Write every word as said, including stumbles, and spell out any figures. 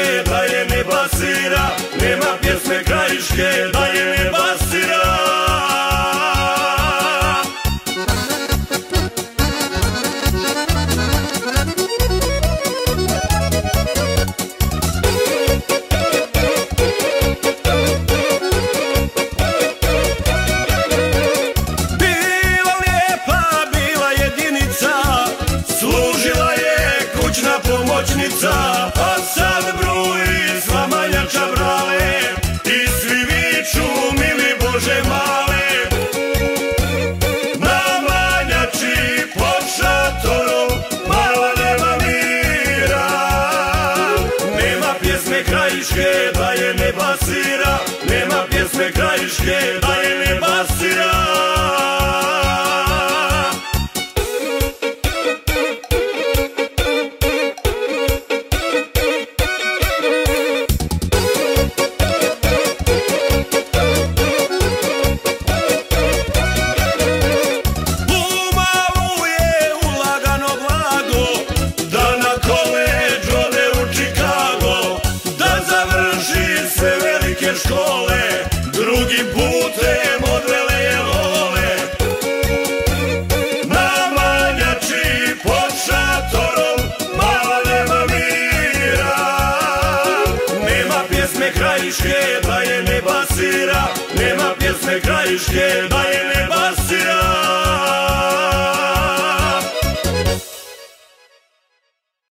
krajiške da je ne basira, nema pjesme krajiške da je ne basira. Bila lijepa, bila jedinica, služila je kućna pomoćnica, a sad bruji sva manjača brale i svi viču mili Bože male. Na manjači pod šatorom mala nema mira, nema pjesme krajiške da je ne basira, nema pjesme krajiške da je ne basira. Škole, drugim putem odvele je lole. Na manjači pod šatorom mala nema mira, nema pjesme krajiške da je ne basira, nema pjesme krajiške da je ne basira.